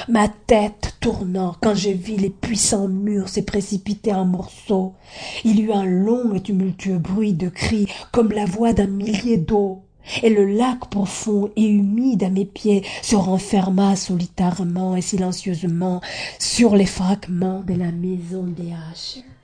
ma tête tournant quand je vis les puissants murs se précipiter en morceaux. Il y eut un long et tumultueux bruit de cris comme la voix d'un millier d'eaux. Et le lac profond et humide à mes pieds se renferma solitairement et silencieusement sur les fragments de la maison des haches.